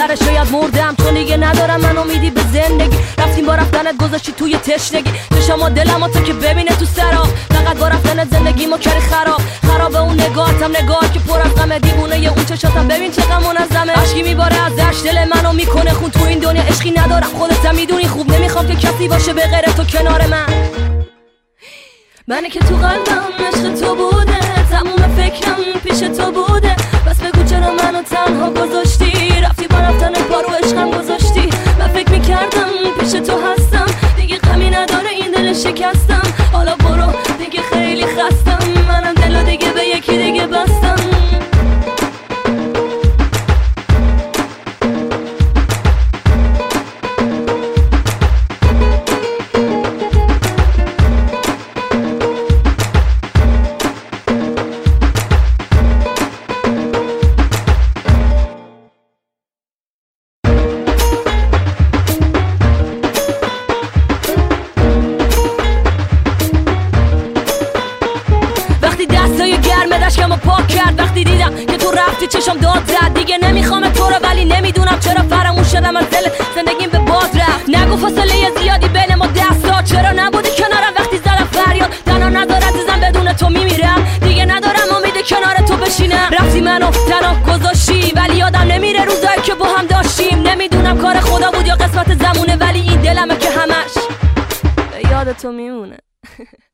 آخرش شاید مردم، چون دیگه ندارم من امیدی به زندگی. رفتیم با رفتنت گذاشتی توی تشنگی، چشما دلم تو که ببینه تو سراب. فقط با رفتنت زندگی ما کردی خراب اون نگاهتم، نگاه که پر از غم دیوونه اون چشاتم. ببین چقدر منظمه، عشقی میباره ازش، دل منو میکنه خون. تو این دنیا عشقی ندارم، خودت هم میدونی خوب. نمیخوام که کسی باشه به غیر تو کنار منی که تو قلبم عشق تو بوده، تموم فکرم پیش تو بوده. بس بگو چرا منو تنها گذاشتی، رفتی با رفتن پارو عشقم گذاشتی. من فکر میکردم پیش تو هستم، دیگه غمی نداره این دل شکستم. حالا برو دیگه خیلی خستم، منم دلو دیگه به یکی دیگه بستم. دشکمو پاک کرد وقتی دیدم که تو رفتی، چشم داد زد. دیگه نمیخوام تو رو ولی نمیدونم چرا فراموش شدم از دل، زندگیم به باد رفت. نگو فاصله زیادی بین ما دست داد، چرا نبودی کنارم وقتی زدم فریاد. تنها نذار عزیزم بدون تو میمیرم، دیگه ندارم امید کنار تو بشینم. رفتی منو تنها گذاشتی ولی یادم نمیره روزایی که با هم داشتیم. نمیدونم کار خدا بود یا قسمت زمونه، ولی این دلمه که همش به یاد تو میمونه.